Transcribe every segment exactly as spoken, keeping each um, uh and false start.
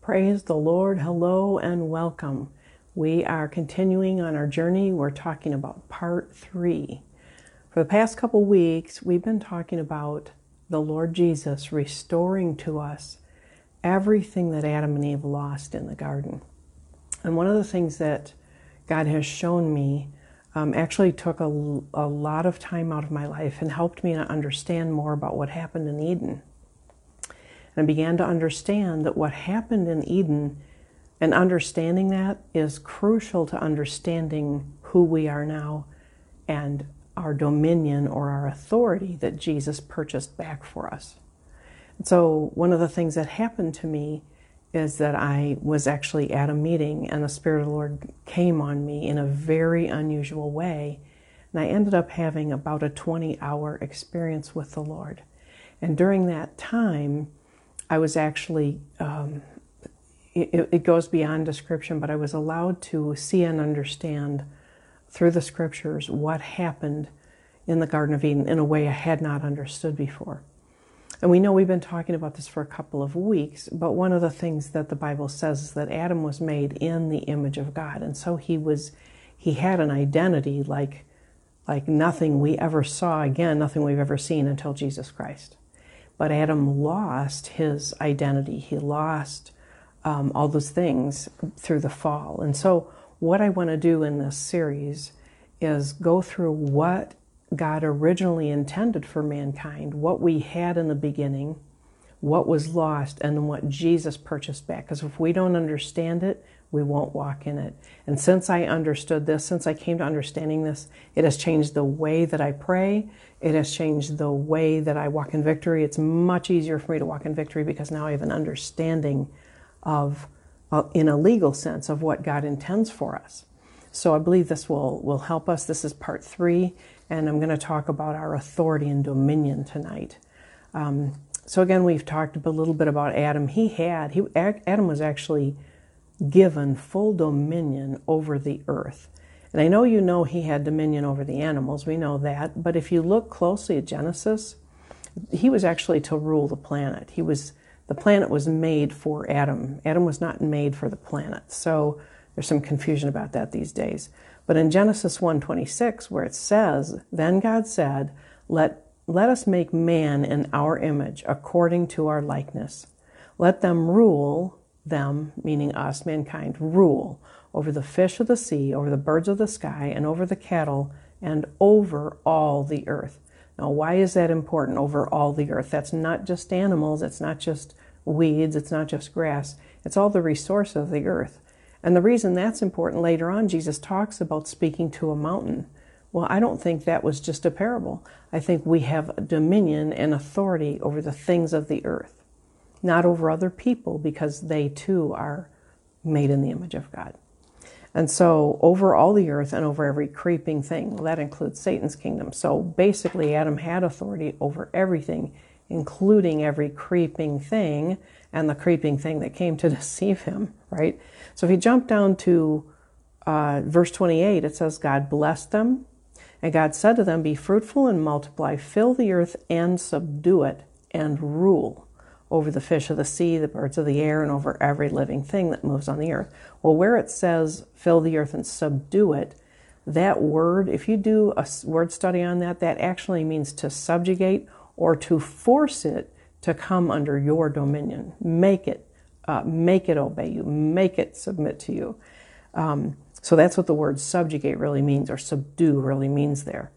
Praise the Lord. Hello and welcome. We are continuing on our journey. We're talking about part three. For the past couple weeks, we've been talking about the Lord Jesus restoring to us everything that Adam and Eve lost in the garden. And one of the things that God has shown me um, actually took a, a lot of time out of my life and helped me to understand more about what happened in Eden. And I began to understand that what happened in Eden, and understanding that is crucial to understanding who we are now and our dominion or our authority that Jesus purchased back for us. And so one of the things that happened to me is that I was actually at a meeting and the Spirit of the Lord came on me in a very unusual way. And I ended up having about a twenty hour experience with the Lord. And during that time, I was actually, um, it, it goes beyond description, but I was allowed to see and understand through the scriptures what happened in the Garden of Eden in a way I had not understood before. And we know we've been talking about this for a couple of weeks, but one of the things that the Bible says is that Adam was made in the image of God. And so he was, he had an identity like, like nothing we ever saw again, nothing we've ever seen until Jesus Christ. But Adam lost his identity. He lost um, all those things through the fall. And so what I want to do in this series is go through what God originally intended for mankind, what we had in the beginning, what was lost, and what Jesus purchased back. Because if we don't understand it, we won't walk in it. And since I understood this, since I came to understanding this, it has changed the way that I pray. It has changed the way that I walk in victory. It's much easier for me to walk in victory because now I have an understanding of, uh, in a legal sense, of what God intends for us. So I believe this will, will help us. This is part three, and I'm going to talk about our authority and dominion tonight. Um, so again, we've talked a little bit about Adam. He had, he, Adam was actually given full dominion over the earth. And I know you know he had dominion over the animals, we know that, but if you look closely at Genesis, he was actually to rule the planet. He was, the planet was made for Adam. Adam was not made for the planet. So there's some confusion about that these days. But in Genesis one twenty-six, where it says, "Then God said, let, let us make man in our image, according to our likeness. Let them rule," them, meaning us, mankind, "rule over the fish of the sea, over the birds of the sky, and over the cattle, and over all the earth." Now, why is that important, over all the earth? That's not just animals, it's not just weeds, it's not just grass, it's all the resource of the earth. And the reason that's important, later on, Jesus talks about speaking to a mountain. Well, I don't think that was just a parable. I think we have dominion and authority over the things of the earth, not over other people, because they too are made in the image of God. And so over all the earth and over every creeping thing, well, that includes Satan's kingdom. So basically Adam had authority over everything, including every creeping thing and the creeping thing that came to deceive him, right? So if you jump down to uh, verse twenty-eight, it says, "God blessed them, and God said to them, be fruitful and multiply, fill the earth and subdue it, and rule over the fish of the sea, the birds of the air, and over every living thing that moves on the earth." Well, where it says fill the earth and subdue it, that word, if you do a word study on that, that actually means to subjugate or to force it to come under your dominion. Make it, uh, make it obey you, make it submit to you. Um, so that's what the word subjugate really means, or subdue really means there.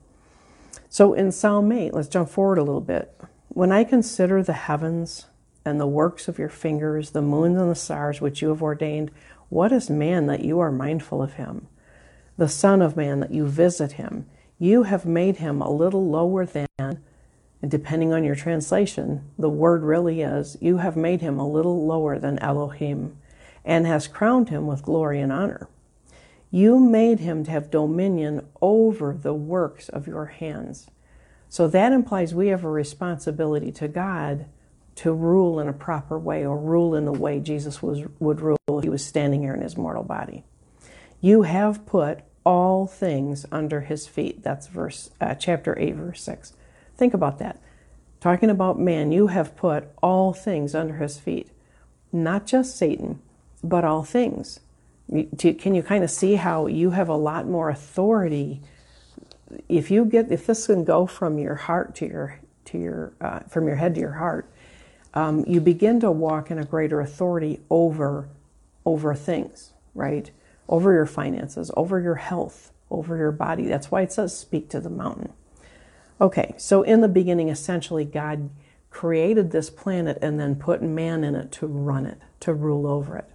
So in Psalm eight, let's jump forward a little bit. "When I consider the heavens and the works of your fingers, the moon and the stars which you have ordained, what is man that you are mindful of him? The son of man that you visit him. You have made him a little lower than," and depending on your translation, the word really is, "you have made him a little lower than Elohim, and has crowned him with glory and honor. You made him to have dominion over the works of your hands." So that implies we have a responsibility to God to rule in a proper way, or rule in the way Jesus was, would rule if he was standing here in his mortal body. "You have put all things under his feet." That's verse, uh, chapter eight, verse six. Think about that. Talking about man, you have put all things under his feet. not just Satan, but all things. Can you kind of see how you have a lot more authority if you get if this can go from your heart to your to your uh, from your head to your heart? Um, you begin to walk in a greater authority over over things, right? Over your finances, over your health, over your body. That's why it says speak to the mountain. Okay, so in the beginning, essentially, God created this planet and then put man in it to run it, to rule over it.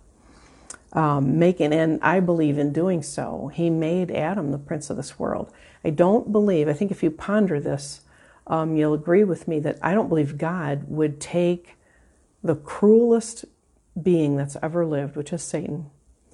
Um, making, and I believe in doing so, he made Adam the prince of this world. I don't believe, I think if you ponder this, um, you'll agree with me that I don't believe God would take the cruelest being that's ever lived, which is Satan,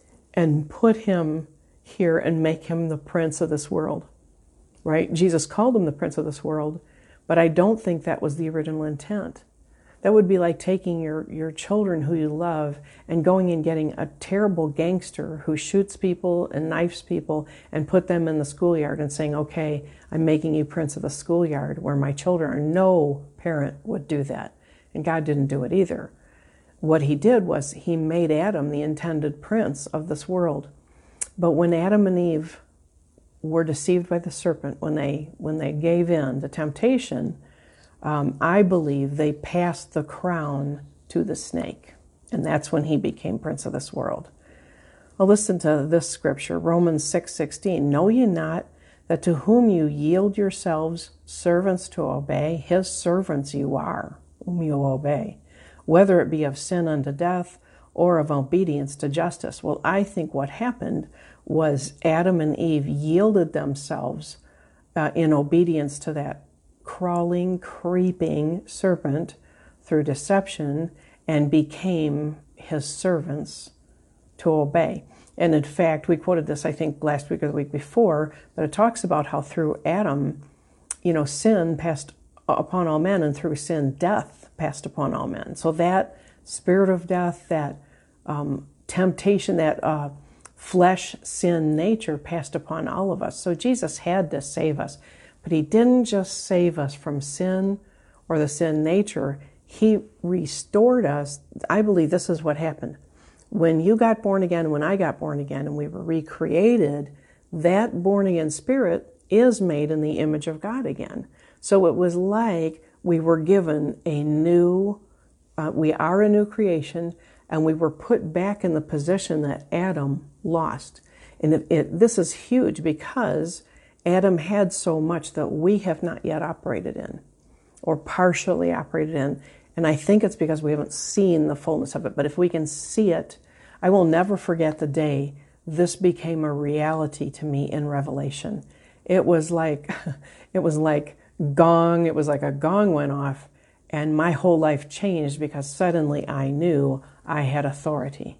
and put him here and make him the prince of this world, right? Jesus called him the prince of this world, but I don't think that was the original intent. That would be like taking your, your children who you love and going and getting a terrible gangster who shoots people and knifes people and put them in the schoolyard and saying, okay, I'm making you prince of the schoolyard where my children are. No parent would do that. And God didn't do it either. What he did was he made Adam the intended prince of this world. But when Adam and Eve were deceived by the serpent, when they, when they gave in to temptation, Um, I believe they passed the crown to the snake, and that's when he became prince of this world. Well, listen to this scripture, Romans six sixteen. Know ye not that to whom you yield yourselves servants to obey, his servants you are, whom you obey, whether it be of sin unto death or of obedience to justice. Well, I think what happened was Adam and Eve yielded themselves uh, in obedience to that crawling, creeping serpent through deception and became his servants to obey. And in fact, we quoted this, I think, last week or the week before, but it talks about how through Adam, you know, sin passed upon all men, and through sin, death passed upon all men. So that spirit of death, that um, temptation, that uh, flesh sin nature passed upon all of us. So Jesus had to save us. But he didn't just save us from sin or the sin nature. He restored us. I believe this is what happened. When you got born again, when I got born again, and we were recreated, that born again spirit is made in the image of God again. So it was like we were given a new, uh, we are a new creation, and we were put back in the position that Adam lost. And it, it, this is huge because Adam had so much that we have not yet operated in, or partially operated in. And I think it's because we haven't seen the fullness of it. But if we can see it, I will never forget the day this became a reality to me in Revelation. It was like, it was like gong, it was like a gong went off, and my whole life changed because suddenly I knew I had authority.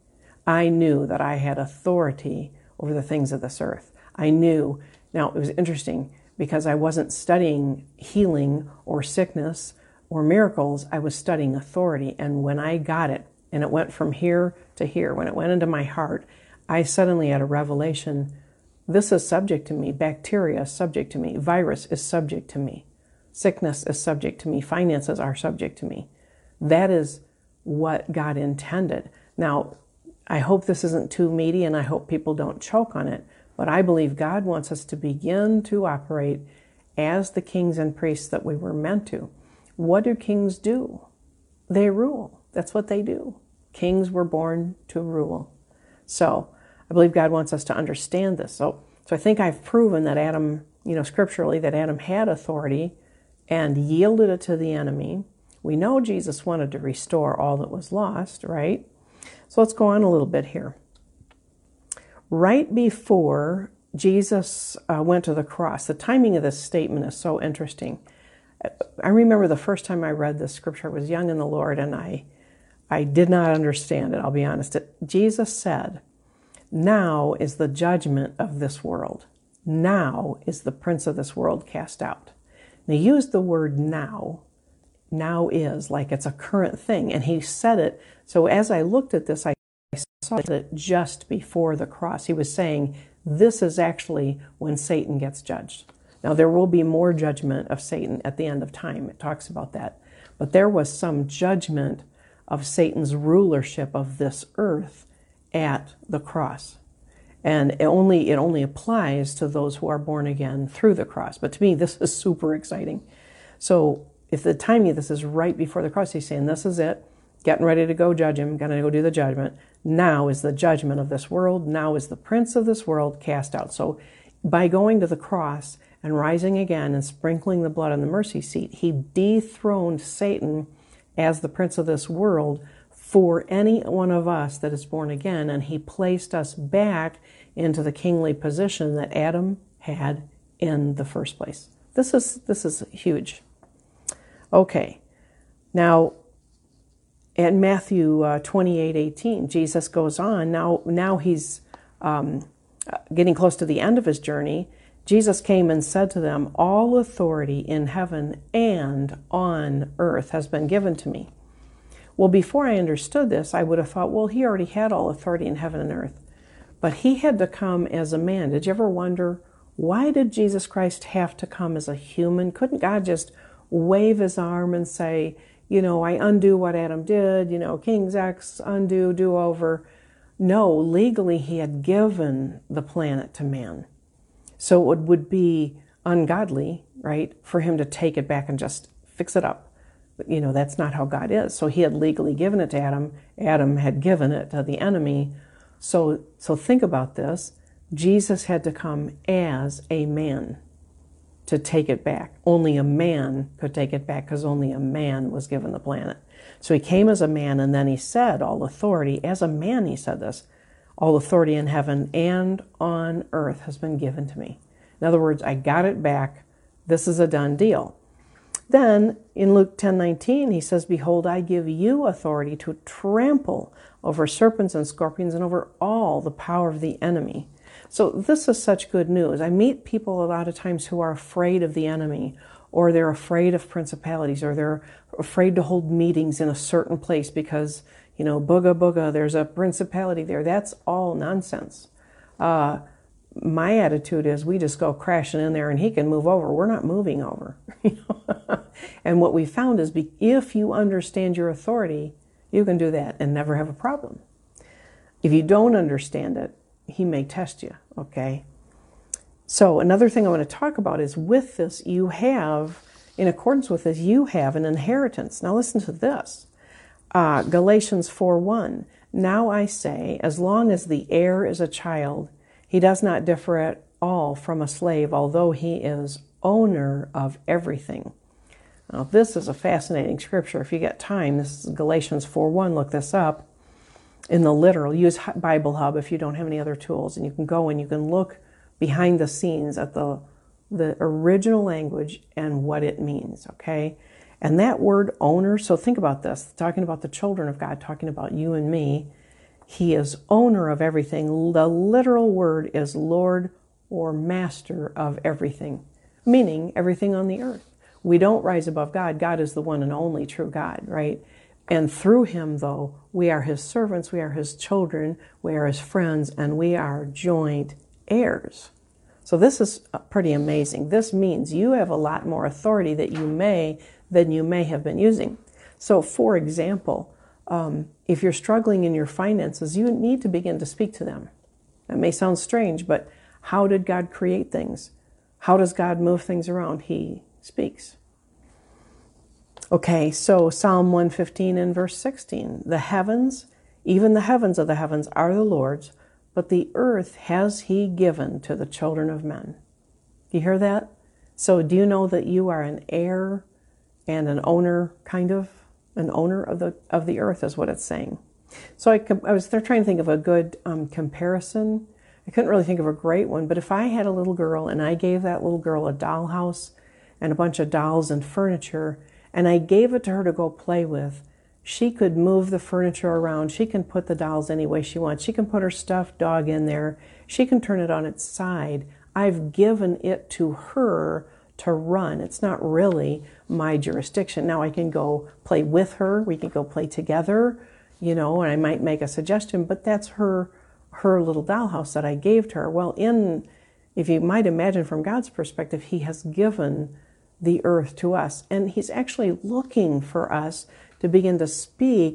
I knew that I had authority over the things of this earth. I knew. Now, it was interesting because I wasn't studying healing or sickness or miracles. I was studying authority. And when I got it, and it went from here to here, when it went into my heart, I suddenly had a revelation. This is subject to me. Bacteria is subject to me. Virus is subject to me. Sickness is subject to me. Finances are subject to me. That is what God intended. Now, I hope this isn't too meaty, and I hope people don't choke on it. But I believe God wants us to begin to operate as the kings and priests that we were meant to. What do kings do? They rule. That's what they do. Kings were born to rule. So I believe God wants us to understand this. So, so I think I've proven that Adam, you know, scripturally, that Adam had authority and yielded it to the enemy. We know Jesus wanted to restore all that was lost, right? So let's go on a little bit here. Right before Jesus uh, went to the cross, the timing of this statement is so interesting. I remember the first time I read this scripture, I was young in the Lord, and I, I did not understand it, I'll be honest. It, Jesus said, now is the judgment of this world. Now is the prince of this world cast out. And he used the word now. Now is, like it's a current thing. And he said it, so as I looked at this, I saw it just before the cross. He was saying, this is actually when Satan gets judged. Now, there will be more judgment of Satan at the end of time. It talks about that. But there was some judgment of Satan's rulership of this earth at the cross. And it only, it only applies to those who are born again through the cross. But to me, this is super exciting. So if the timing of this is right before the cross, he's saying, this is it. Getting ready to go judge him, going to go do the judgment. Now is the judgment of this world. Now is the prince of this world cast out. So by going to the cross and rising again and sprinkling the blood on the mercy seat, he dethroned Satan as the prince of this world for any one of us that is born again, and he placed us back into the kingly position that Adam had in the first place. This is this is huge. Okay, now in Matthew uh, twenty-eight eighteen, Jesus goes on. Now, now he's um, getting close to the end of his journey. Jesus came and said to them, all authority in heaven and on earth has been given to me. Well, before I understood this, I would have thought, well, he already had all authority in heaven and earth. But he had to come as a man. Did you ever wonder, why did Jesus Christ have to come as a human? Couldn't God just wave his arm and say, you know, I undo what Adam did, you know, King's X, undo, do over? No, legally he had given the planet to man. So it would be ungodly, right, for him to take it back and just fix it up. But, you know, that's not how God is. So he had legally given it to Adam. Adam had given it to the enemy. So, so think about this. Jesus had to come as a man to take it back. Only a man could take it back because only a man was given the planet. So he came as a man, and then he said, all authority, as a man he said this, all authority in heaven and on earth has been given to me. In other words, I got it back. This is a done deal. Then in Luke ten nineteen, he says, behold, I give you authority to trample over serpents and scorpions and over all the power of the enemy. So this is such good news. I meet people a lot of times who are afraid of the enemy, or they're afraid of principalities, or they're afraid to hold meetings in a certain place because, you know, booga booga, there's a principality there. That's all nonsense. Uh, my attitude is we just go crashing in there and he can move over. We're not moving over. And what we found is be, if you understand your authority, you can do that and never have a problem. If you don't understand it, he may test you, okay? So another thing I want to talk about is with this, you have, in accordance with this, you have an inheritance. Now listen to this. Uh, Galatians four one, now I say, as long as the heir is a child, he does not differ at all from a slave, although he is owner of everything. Now this is a fascinating scripture. If you get time, this is Galatians four one, look this up. In the literal, use Bible Hub if you don't have any other tools, and you can go and you can look behind the scenes at the, the original language and what it means, okay? And that word owner, so think about this, talking about the children of God, talking about you and me, he is owner of everything. The literal word is Lord or master of everything, meaning everything on the earth. We don't rise above God. God is the one and only true God, right? And through him, though, we are his servants, we are his children, we are his friends, and we are joint heirs. So this is pretty amazing. This means you have a lot more authority that you may than you may have been using. So for example, um, if you're struggling in your finances, you need to begin to speak to them. That may sound strange, but how did God create things? How does God move things around? He speaks. Okay, so Psalm one fifteen and verse sixteen, the heavens, even the heavens of the heavens are the Lord's, but the earth has he given to the children of men. Do you hear that? So do you know that you are an heir and an owner, kind of? An owner of the of the earth is what it's saying. So I, I was there trying to think of a good um, comparison. I couldn't really think of a great one, but if I had a little girl and I gave that little girl a dollhouse and a bunch of dolls and furniture, and I gave it to her to go play with, she could move the furniture around. She can put the dolls any way she wants. She can put her stuffed dog in there. She can turn it on its side. I've given it to her to run. It's not really my jurisdiction. Now I can go play with her. We can go play together, you know, and I might make a suggestion, but that's her her little dollhouse that I gave to her. Well, in, if you might imagine from God's perspective, he has given the earth to us, and he's actually looking for us to begin to speak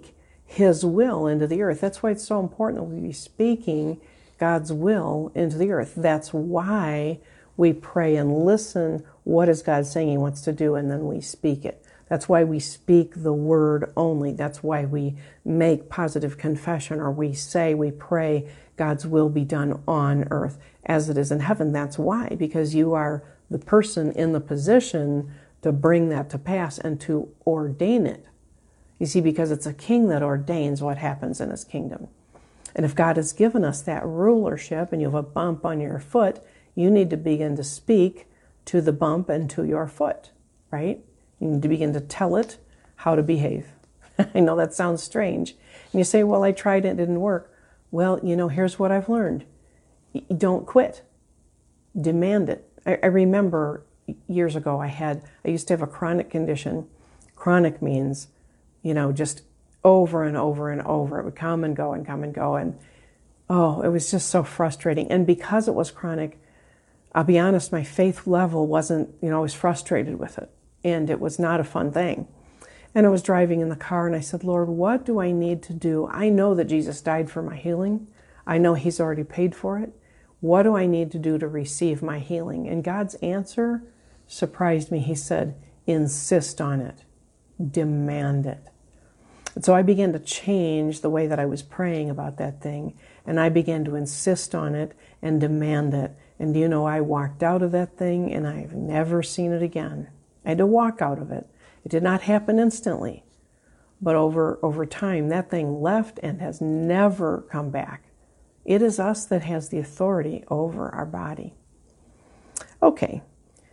His will into the earth. That's why it's so important that we be speaking God's will into the earth. That's why we pray and listen. What is God saying He wants to do? And then we speak it. That's why we speak the word only. That's why we make positive confession, or we say, we pray God's will be done on earth as it is in heaven. That's why, because you are the person in the position to bring that to pass and to ordain it. You see, because it's a king that ordains what happens in his kingdom. And if God has given us that rulership and you have a bump on your foot, you need to begin to speak to the bump and to your foot, right? You need to begin to tell it how to behave. I know that sounds strange. And you say, well, I tried it, it didn't work. Well, you know, here's what I've learned. Don't quit. Demand it. I, I remember years ago I had, I used to have a chronic condition. Chronic means, you know, just over and over and over. It would come and go and come and go. And, oh, it was just so frustrating. And because it was chronic, I'll be honest, my faith level wasn't, you know, I was frustrated with it. And it was not a fun thing. And I was driving in the car and I said, Lord, what do I need to do? I know that Jesus died for my healing. I know He's already paid for it. What do I need to do to receive my healing? And God's answer surprised me. He said, insist on it. Demand it. And so I began to change the way that I was praying about that thing. And I began to insist on it and demand it. And you know, I walked out of that thing and I've never seen it again. I had to walk out of it. It did not happen instantly. But over, over time, that thing left and has never come back. It is us that has the authority over our body. Okay.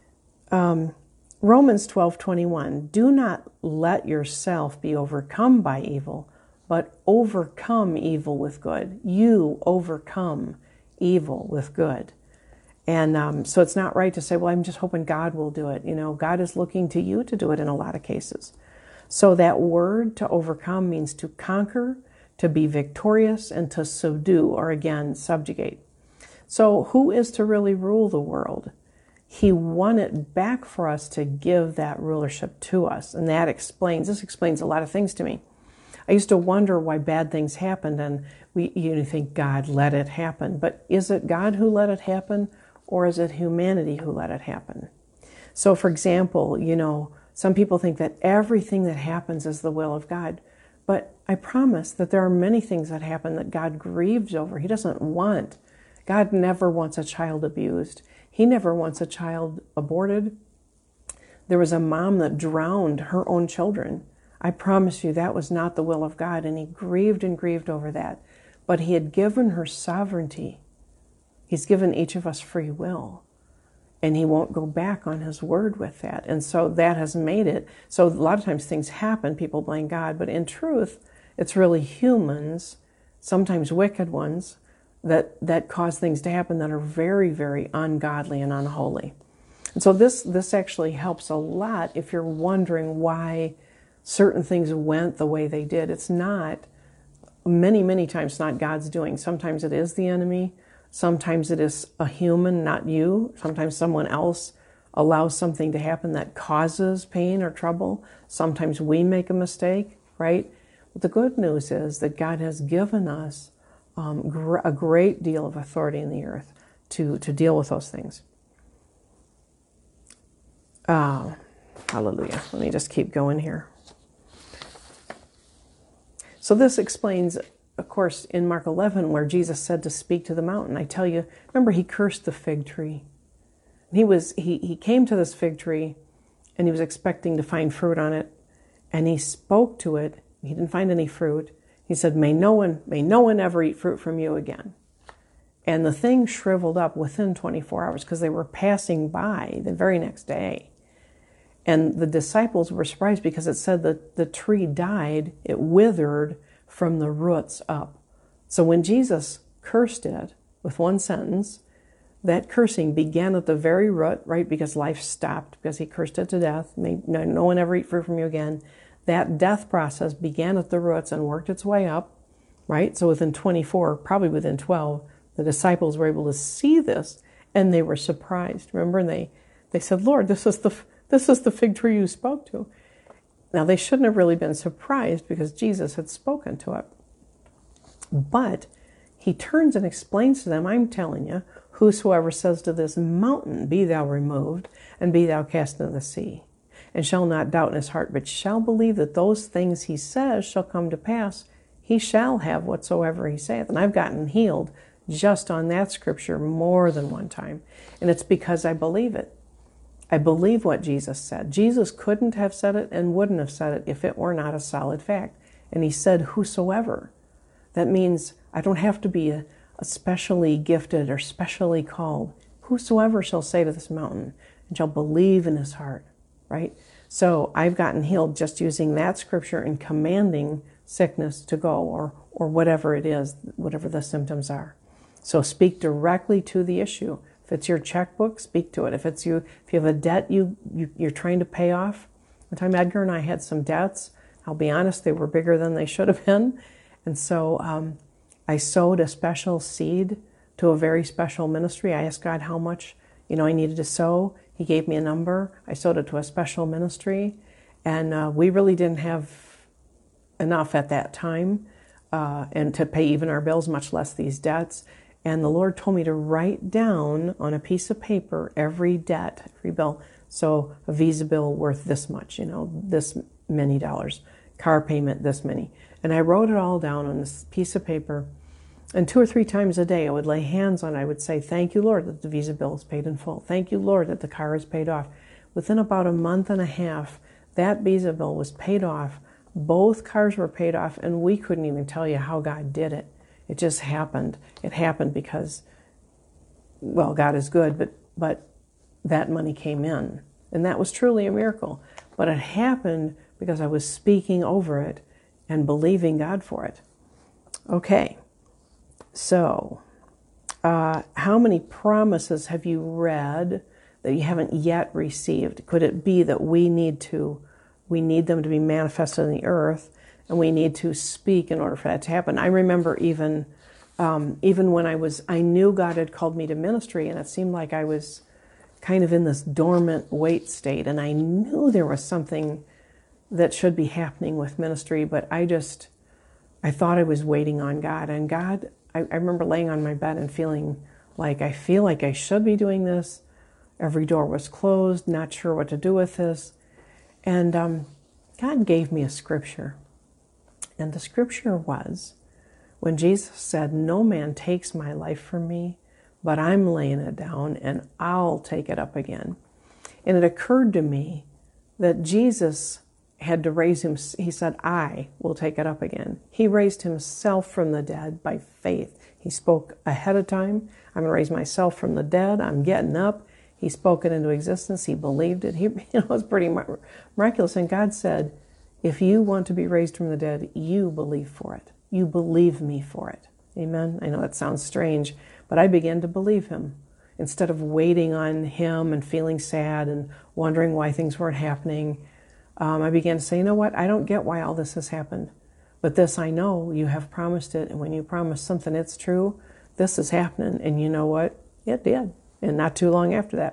Um, Romans twelve twenty-one. Do not let yourself be overcome by evil, but overcome evil with good. You overcome evil with good. And um, so it's not right to say, well, I'm just hoping God will do it. You know, God is looking to you to do it in a lot of cases. So that word to overcome means to conquer, to be victorious, and to subdue, or again, subjugate. So who is to really rule the world? He won it back for us to give that rulership to us. And that explains, this explains a lot of things to me. I used to wonder why bad things happened, and we you think God let it happen. But is it God who let it happen? Or is it humanity who let it happen? So, for example, you know, some people think that everything that happens is the will of God. But I promise that there are many things that happen that God grieves over. He doesn't want. God never wants a child abused. He never wants a child aborted. There was a mom that drowned her own children. I promise you that was not the will of God, and He grieved and grieved over that. But He had given her sovereignty. He's given each of us free will, and He won't go back on His word with that. And so that has made it. So a lot of times things happen, people blame God, but in truth, it's really humans, sometimes wicked ones, that, that cause things to happen that are very, very ungodly and unholy. And so this, this actually helps a lot if you're wondering why certain things went the way they did. It's not, many, many times not God's doing. Sometimes it is the enemy. Sometimes it is a human, not you. Sometimes someone else allows something to happen that causes pain or trouble. Sometimes we make a mistake, right? But the good news is that God has given us um, gr- a great deal of authority in the earth to, to deal with those things. Uh, hallelujah. Let me just keep going here. So this explains, of course, in Mark eleven, where Jesus said to speak to the mountain. I tell you, remember, He cursed the fig tree. He was he he came to this fig tree, and He was expecting to find fruit on it, and He spoke to it. He didn't find any fruit. He said, "May no one may no one ever eat fruit from you again." And the thing shriveled up within twenty-four hours because they were passing by the very next day. And the disciples were surprised because it said that the tree died, it withered from the roots up. So when Jesus cursed it with one sentence, that cursing began at the very root, right? Because life stopped, because He cursed it to death. May no, no one ever eat fruit from you again. That death process began at the roots and worked its way up, right? So within twenty-four, probably within twelve, the disciples were able to see this, and they were surprised. Remember, and they, they said, "Lord, this is the this is the fig tree you spoke to." Now, they shouldn't have really been surprised because Jesus had spoken to it. But he turns and explains to them, I'm telling you, whosoever says to this mountain, be thou removed, and be thou cast into the sea, and shall not doubt in his heart, but shall believe that those things he says shall come to pass, he shall have whatsoever he saith. And I've gotten healed just on that scripture more than one time. And it's because I believe it. I believe what Jesus said. Jesus couldn't have said it and wouldn't have said it if it were not a solid fact. And he said, whosoever. That means I don't have to be a, a specially gifted or specially called. Whosoever shall say to this mountain and shall believe in his heart, right? So I've gotten healed just using that scripture and commanding sickness to go, or or whatever it is, whatever the symptoms are. So speak directly to the issue. If it's your checkbook, speak to it. If it's you, if you have a debt you, you you're trying to pay off. One time Edgar and I had some debts. I'll be honest, they were bigger than they should have been. And so um, I sowed a special seed to a very special ministry. I asked God how much, you know, I needed to sow. He gave me a number. I sowed it to a special ministry. And uh, we really didn't have enough at that time uh, and to pay even our bills, much less these debts. And the Lord told me to write down on a piece of paper every debt, every bill. So a Visa bill worth this much, you know, this many dollars. Car payment, this many. And I wrote it all down on this piece of paper. And two or three times a day, I would lay hands on it. I would say, thank you, Lord, that the Visa bill is paid in full. Thank you, Lord, that the car is paid off. Within about a month and a half, that Visa bill was paid off. Both cars were paid off, and we couldn't even tell you how God did it. It just happened. It happened because, well, God is good, but but that money came in. And that was truly a miracle. But it happened because I was speaking over it and believing God for it. Okay, so uh, how many promises have you read that you haven't yet received? Could it be that we need to, we need them to be manifested in the earth, and we need to speak in order for that to happen? I remember even, um, even when I was, I knew God had called me to ministry, and it seemed like I was kind of in this dormant wait state, and I knew there was something that should be happening with ministry, but I just, I thought I was waiting on God. And God, I, I remember laying on my bed and feeling like, I feel like I should be doing this. Every door was closed, not sure what to do with this. And um, God gave me a scripture. And the scripture was, when Jesus said, no man takes my life from me, but I'm laying it down and I'll take it up again. And it occurred to me that Jesus had to raise him. He said, I will take it up again. He raised himself from the dead by faith. He spoke ahead of time. I'm going to raise myself from the dead. I'm getting up. He spoke it into existence. He believed it. He, you know, it was pretty miraculous. And God said, if you want to be raised from the dead, you believe for it. You believe me for it. Amen. I know that sounds strange, but I began to believe him. Instead of waiting on him and feeling sad and wondering why things weren't happening, Um, I began to say, you know what, I don't get why all this has happened. But this I know, you have promised it. And when you promise something, it's true. This is happening. And you know what? It did. And not too long after that.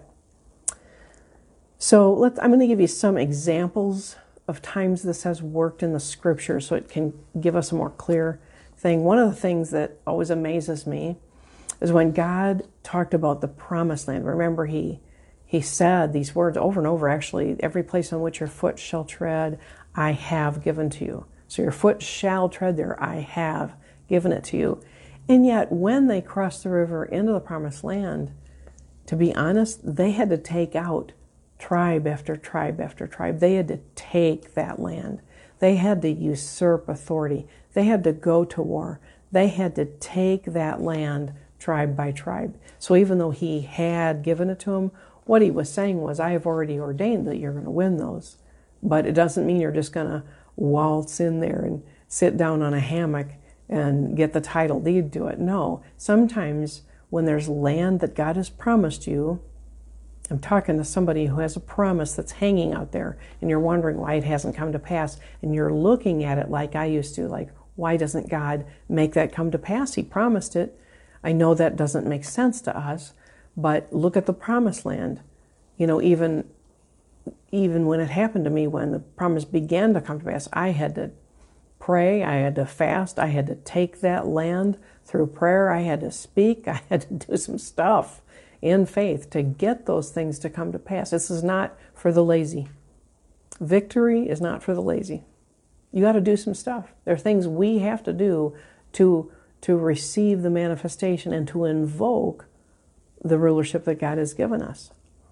So let's, I'm going to give you some examples of times this has worked in the scripture so it can give us a more clear thing. One of the things that always amazes me is when God talked about the promised land. Remember, he He said these words over and over, actually, every place on which your foot shall tread, I have given to you. So your foot shall tread there, I have given it to you. And yet, when they crossed the river into the promised land, to be honest, they had to take out tribe after tribe after tribe. They had to take that land. They had to usurp authority. They had to go to war. They had to take that land tribe by tribe. So even though he had given it to them, what he was saying was, I have already ordained that you're going to win those. But it doesn't mean you're just going to waltz in there and sit down on a hammock and get the title deed to it. No. Sometimes when there's land that God has promised you, I'm talking to somebody who has a promise that's hanging out there, and you're wondering why it hasn't come to pass, and you're looking at it like I used to, like, why doesn't God make that come to pass? He promised it. I know that doesn't make sense to us, but look at the promised land. You know, even even when it happened to me, when the promise began to come to pass, I had to pray, I had to fast, I had to take that land through prayer, I had to speak, I had to do some stuff in faith to get those things to come to pass. This is not for the lazy. Victory is not for the lazy. You got to do some stuff. There are things we have to do to, to receive the manifestation and to invoke the rulership that God has given us.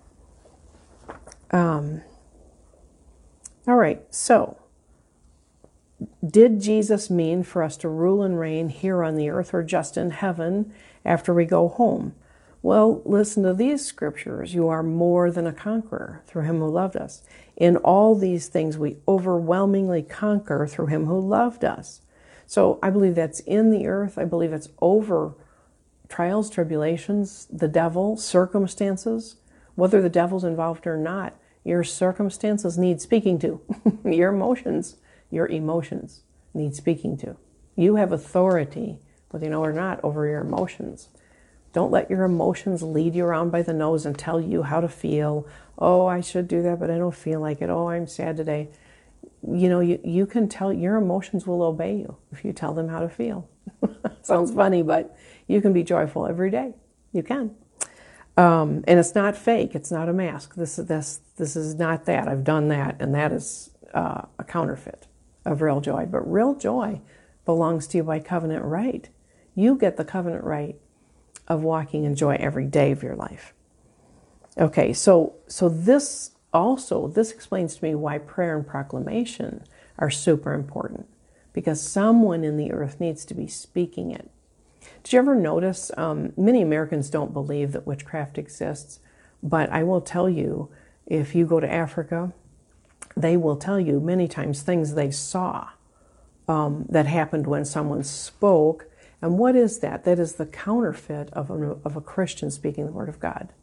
Um, all right, so did Jesus mean for us to rule and reign here on the earth or just in heaven after we go home? Well, listen to these scriptures. You are more than a conqueror through him who loved us. In all these things we overwhelmingly conquer through him who loved us. So I believe that's in the earth. I believe it's over trials, tribulations, the devil, circumstances. Whether the devil's involved or not, your circumstances need speaking to. Your emotions, your emotions need speaking to. You have authority, whether you know or not, over your emotions. Don't let your emotions lead you around by the nose and tell you how to feel. Oh, I should do that, but I don't feel like it. Oh, I'm sad today. You know, you, you can tell, your emotions will obey you if you tell them how to feel. Sounds funny, but you can be joyful every day. You can. Um, and it's not fake. It's not a mask. This, this, this is not that. I've done that, and that is uh, a counterfeit of real joy. But real joy belongs to you by covenant right. You get the covenant right of walking in joy every day of your life. Okay, so so this also, this explains to me why prayer and proclamation are super important, because someone in the earth needs to be speaking it. Did you ever notice, um, many Americans don't believe that witchcraft exists, but I will tell you, if you go to Africa, they will tell you many times things they saw um, that happened when someone spoke. And what is that? That is the counterfeit of a, of a Christian speaking the Word of God.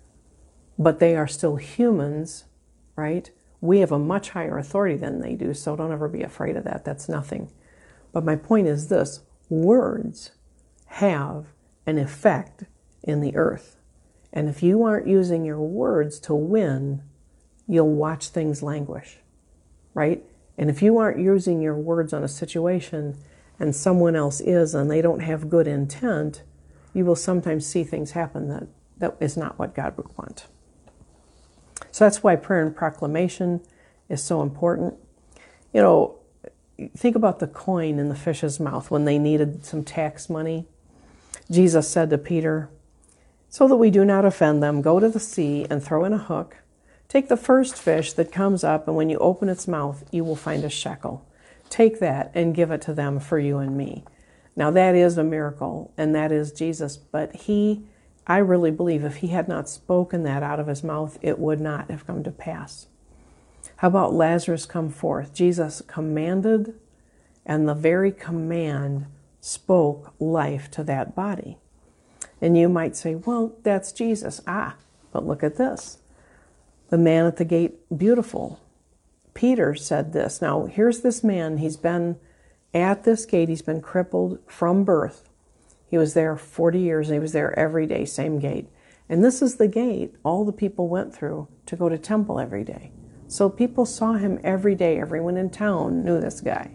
But they are still humans, right? We have a much higher authority than they do, so don't ever be afraid of that. That's nothing. But my point is this: words have an effect in the earth. And if you aren't using your words to win, you'll watch things languish, right? And if you aren't using your words on a situation and someone else is, and they don't have good intent, you will sometimes see things happen that, that is not what God would want. So that's why prayer and proclamation is so important. You know, think about the coin in the fish's mouth when they needed some tax money. Jesus said to Peter, "So that we do not offend them, go to the sea and throw in a hook. Take the first fish that comes up, and when you open its mouth, you will find a shekel. Take that and give it to them for you and me." Now that is a miracle, and that is Jesus. But he, I really believe if he had not spoken that out of his mouth, it would not have come to pass. How about Lazarus come forth? Jesus commanded, and the very command spoke life to that body. And you might say, well, that's Jesus. Ah, but look at this. The man at the gate, beautiful. Peter said this. Now, here's this man. He's been at this gate. He's been crippled from birth. He was there forty years, and he was there every day, same gate. And this is the gate all the people went through to go to temple every day. So people saw him every day. Everyone in town knew this guy.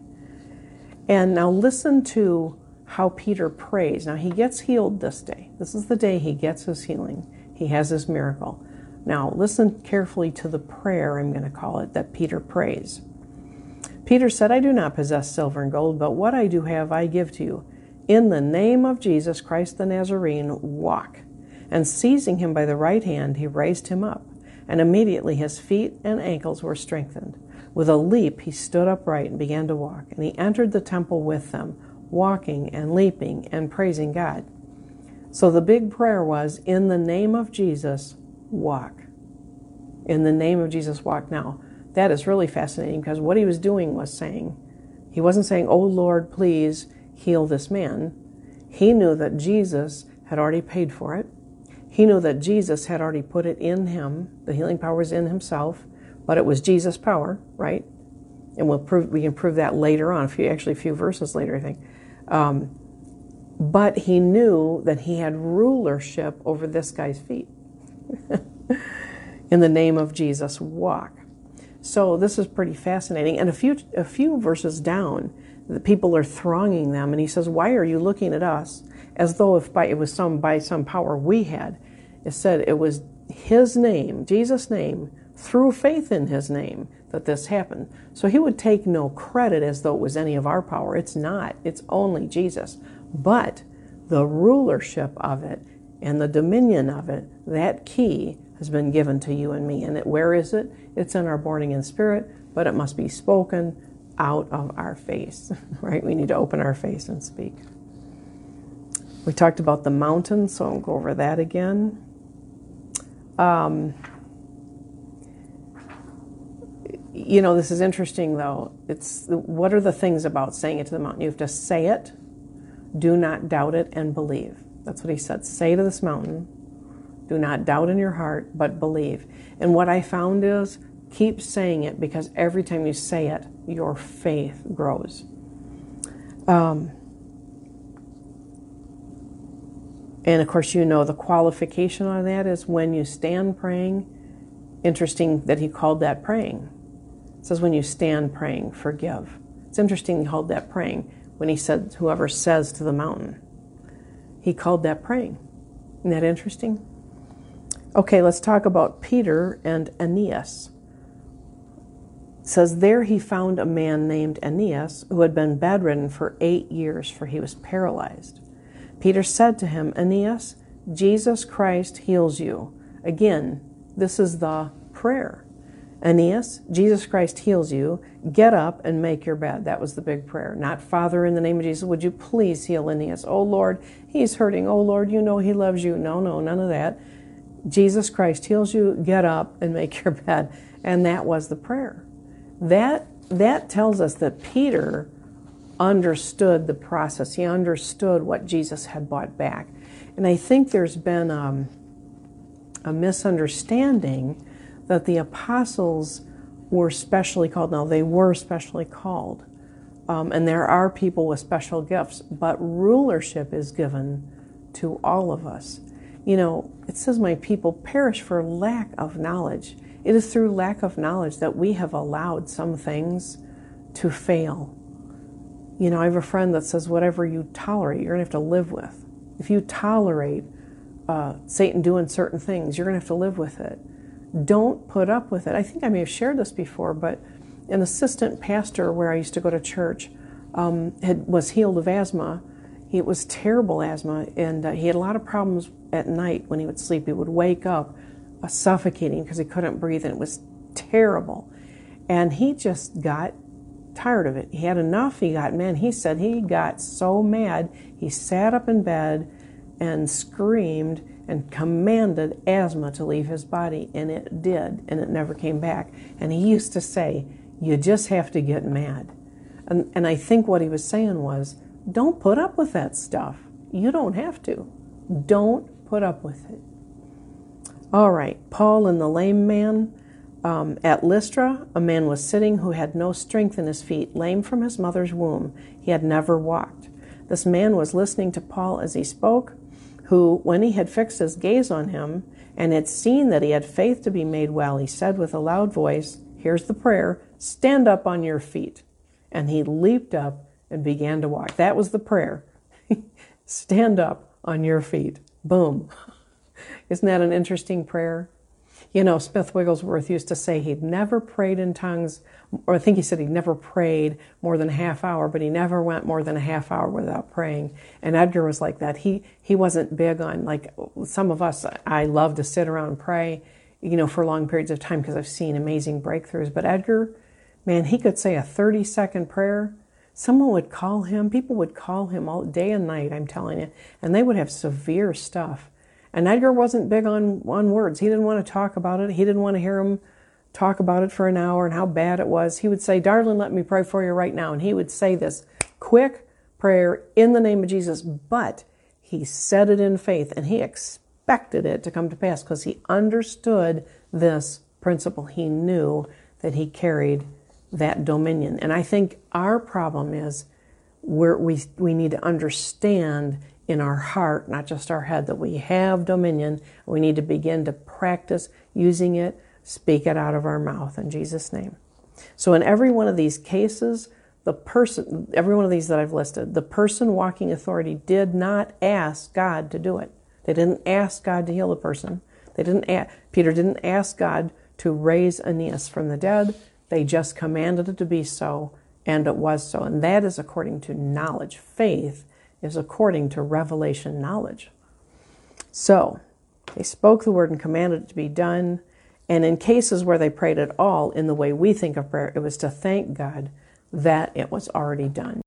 And now listen to how Peter prays. Now, he gets healed this day. This is the day he gets his healing. He has his miracle. Now, listen carefully to the prayer, I'm going to call it, that Peter prays. Peter said, "I do not possess silver and gold, but what I do have I give to you. In the name of Jesus Christ the Nazarene, walk." And seizing him by the right hand, he raised him up. And immediately his feet and ankles were strengthened. With a leap, he stood upright and began to walk. And he entered the temple with them, walking and leaping and praising God. So the big prayer was, in the name of Jesus, walk. In the name of Jesus, walk. Now, that is really fascinating, because what he was doing was saying, he wasn't saying, "Oh Lord, please heal this man." He knew that Jesus had already paid for it. He knew that Jesus had already put it in him. The healing power was in himself, but it was Jesus' power, right? And we'll prove, we can prove that later on, a few, actually a few verses later, I think. Um, but he knew that he had rulership over this guy's feet. In the name of Jesus, walk. So this is pretty fascinating. And a few a few verses down, the people are thronging them, and he says, "Why are you looking at us as though if by it was some by some power we had?" It said it was his name, Jesus' name, through faith in his name, that this happened. So he would take no credit as though it was any of our power. It's not. It's only Jesus. But the rulership of it and the dominion of it, that key has been given to you and me. And it, where is it? It's in our born again spirit, but it must be spoken out of our face, right? We need to open our face and speak. We talked about the mountain, so I'll go over that again. Um, you know, this is interesting, though. It's what are the things about saying it to the mountain? You have to say it, do not doubt it, and believe. That's what he said. Say to this mountain, do not doubt in your heart, but believe. And what I found is, keep saying it, because every time you say it, your faith grows. Um, and of course, you know the qualification on that is when you stand praying. Interesting that he called that praying. It says when you stand praying, forgive. It's interesting he called that praying when he said, whoever says to the mountain. He called that praying. Isn't that interesting? Okay, let's talk about Peter and Aeneas. It says, there he found a man named Aeneas who had been bedridden for eight years, for he was paralyzed. Peter said to him, Aeneas, Jesus Christ heals you. Again, this is the prayer. Aeneas, Jesus Christ heals you. Get up and make your bed. That was the big prayer. Not, Father, in the name of Jesus, would you please heal Aeneas? Oh, Lord, he's hurting. Oh, Lord, you know he loves you. No, no, none of that. Jesus Christ heals you. Get up and make your bed. And that was the prayer. That, that tells us that Peter understood the process. He understood what Jesus had bought back. And I think there's been um, a misunderstanding that the apostles were specially called. Now, they were specially called. Um, and there are people with special gifts. But rulership is given to all of us. You know, it says, my people perish for lack of knowledge. It is through lack of knowledge that we have allowed some things to fail. You know, I have a friend that says, whatever you tolerate, you're going to have to live with. If you tolerate uh, Satan doing certain things, you're going to have to live with it. Don't put up with it. I think I may have shared this before, but an assistant pastor where I used to go to church um, had, was healed of asthma. It was terrible asthma, and uh, he had a lot of problems at night when he would sleep. He would wake up uh, suffocating because he couldn't breathe, and it was terrible. And he just got tired of it. He had enough. He got, man, he said he got so mad, he sat up in bed and screamed and commanded asthma to leave his body, and it did, and it never came back. And he used to say, you just have to get mad. And, and I think what he was saying was, don't put up with that stuff. You don't have to. Don't put up with it. All right, Paul and the lame man. Um, at Lystra, a man was sitting who had no strength in his feet, lame from his mother's womb. He had never walked. This man was listening to Paul as he spoke, who, when he had fixed his gaze on him and had seen that he had faith to be made well, he said with a loud voice, here's the prayer, stand up on your feet. And he leaped up and began to walk. That was the prayer. Stand up on your feet. Boom. Isn't that an interesting prayer? You know, Smith Wigglesworth used to say he'd never prayed in tongues, or I think he said he'd never prayed more than a half hour, but he never went more than a half hour without praying. And Edgar was like that. He he wasn't big on, like some of us, I love to sit around and pray, you know, for long periods of time because I've seen amazing breakthroughs. But Edgar, man, he could say a thirty second prayer. Someone would call him, people would call him all day and night, I'm telling you, and they would have severe stuff. And Edgar wasn't big on, on words. He didn't want to talk about it. He didn't want to hear him talk about it for an hour and how bad it was. He would say, darling, let me pray for you right now. And he would say this quick prayer in the name of Jesus. But he said it in faith, and he expected it to come to pass because he understood this principle. He knew that he carried that dominion. And I think our problem is we're, we we need to understand in our heart, not just our head, that we have dominion. We need to begin to practice using it, speak it out of our mouth in Jesus' name. So in every one of these cases, the person, every one of these that I've listed, the person walking authority did not ask God to do it. They didn't ask God to heal the person. They didn't. A- Peter didn't ask God to raise Aeneas from the dead. They just commanded it to be so, and it was so. And that is according to knowledge. Faith is according to revelation knowledge. So they spoke the word and commanded it to be done. And in cases where they prayed at all in the way we think of prayer, it was to thank God that it was already done.